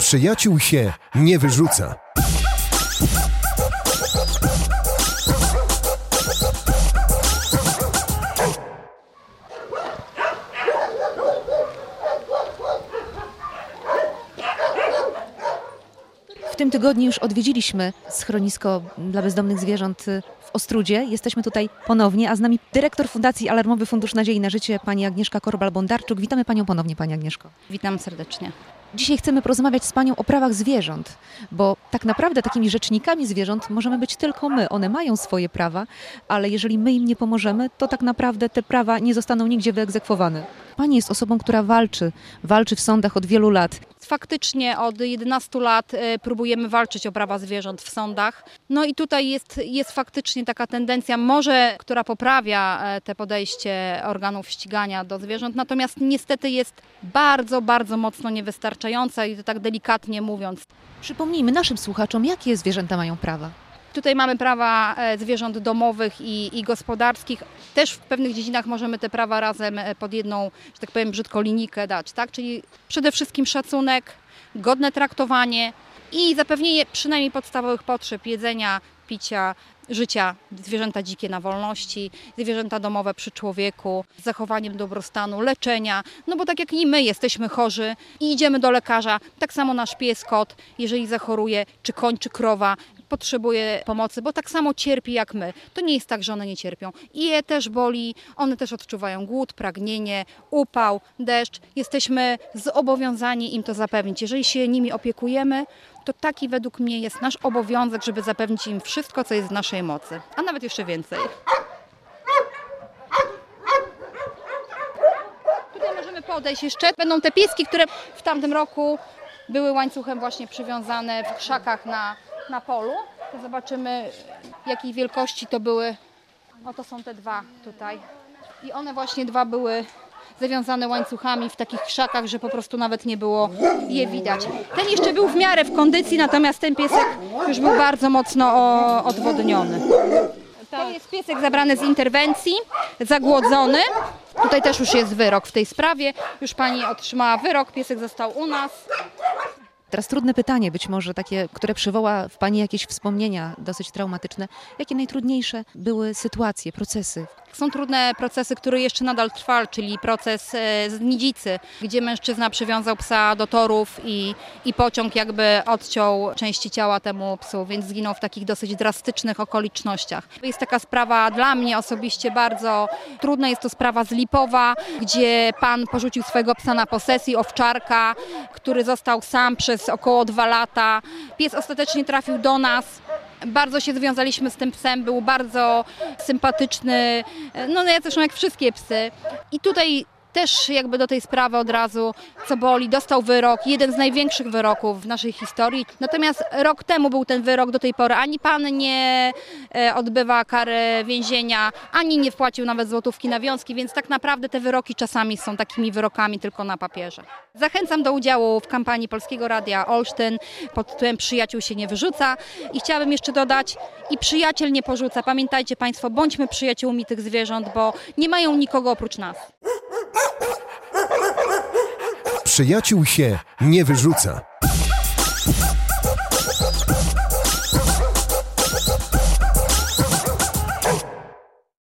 Przyjaciół się nie wyrzuca. W tym tygodniu już odwiedziliśmy schronisko dla bezdomnych zwierząt w Ostródzie. Jesteśmy tutaj ponownie, a z nami dyrektor Fundacji Alarmowy Fundusz Nadziei na Życie, pani Agnieszka Korbal-Bondarczuk. Witamy panią ponownie, pani Agnieszko. Witam serdecznie. Dzisiaj chcemy porozmawiać z panią o prawach zwierząt, bo tak naprawdę takimi rzecznikami zwierząt możemy być tylko my. One mają swoje prawa, ale jeżeli my im nie pomożemy, to tak naprawdę te prawa nie zostaną nigdzie wyegzekwowane. Pani jest osobą, która walczy w sądach od wielu lat. Faktycznie od 11 lat próbujemy walczyć o prawa zwierząt w sądach. No i tutaj jest faktycznie taka tendencja, może która poprawia te podejście organów ścigania do zwierząt, natomiast niestety jest bardzo, bardzo mocno niewystarczająca i to tak delikatnie mówiąc. Przypomnijmy naszym słuchaczom, jakie zwierzęta mają prawa. Tutaj mamy prawa zwierząt domowych i gospodarskich. Też w pewnych dziedzinach możemy te prawa razem pod jedną, że tak powiem, brzydko linijkę dać, tak? Czyli przede wszystkim szacunek, godne traktowanie i zapewnienie przynajmniej podstawowych potrzeb jedzenia, picia, życia, zwierzęta dzikie na wolności, zwierzęta domowe przy człowieku, z zachowaniem dobrostanu, leczenia, no bo tak jak i my jesteśmy chorzy i idziemy do lekarza, tak samo nasz pies, kot, jeżeli zachoruje, czy koń, czy krowa, potrzebuje pomocy, bo tak samo cierpi jak my. To nie jest tak, że one nie cierpią. I je też boli, one też odczuwają głód, pragnienie, upał, deszcz. Jesteśmy zobowiązani im to zapewnić. Jeżeli się nimi opiekujemy, to taki według mnie jest nasz obowiązek, żeby zapewnić im wszystko, co jest w naszej mocy, a nawet jeszcze więcej. Tutaj możemy podejść jeszcze. Będą te pieski, które w tamtym roku były łańcuchem właśnie przywiązane w krzakach na polu. To zobaczymy, jakiej wielkości to były. Oto są te dwa tutaj. I one właśnie dwa były zawiązane łańcuchami w takich krzakach, że po prostu nawet nie było je widać. Ten jeszcze był w miarę w kondycji, natomiast ten piesek już był bardzo mocno odwodniony. To jest piesek zabrany z interwencji, zagłodzony. Tutaj też już jest wyrok w tej sprawie. Już pani otrzymała wyrok, piesek został u nas. Teraz trudne pytanie, być może takie, które przywoła w pani jakieś wspomnienia dosyć traumatyczne. Jakie najtrudniejsze były sytuacje, procesy? Są trudne procesy, które jeszcze nadal trwa, czyli proces z Nidzicy, gdzie mężczyzna przywiązał psa do torów i pociąg jakby odciął części ciała temu psu, więc zginął w takich dosyć drastycznych okolicznościach. Jest taka sprawa dla mnie osobiście bardzo trudna, jest to sprawa z Lipowa, gdzie pan porzucił swojego psa na posesji, owczarka, który został sam przez około 2 lata. Pies ostatecznie trafił do nas. Bardzo się związaliśmy z tym psem, był bardzo sympatyczny, no zresztą jak wszystkie psy. I tutaj też jakby do tej sprawy od razu, co boli, dostał wyrok, jeden z największych wyroków w naszej historii. Natomiast rok temu był ten wyrok, do tej pory ani pan nie odbywa kary więzienia, ani nie wpłacił nawet złotówki na wiązki, więc tak naprawdę te wyroki czasami są takimi wyrokami tylko na papierze. Zachęcam do udziału w kampanii Polskiego Radia Olsztyn pod tytułem Przyjaciół się nie wyrzuca i chciałabym jeszcze dodać, i przyjaciel nie porzuca. Pamiętajcie państwo, bądźmy przyjaciółmi tych zwierząt, bo nie mają nikogo oprócz nas. Przyjaciół się nie wyrzuca.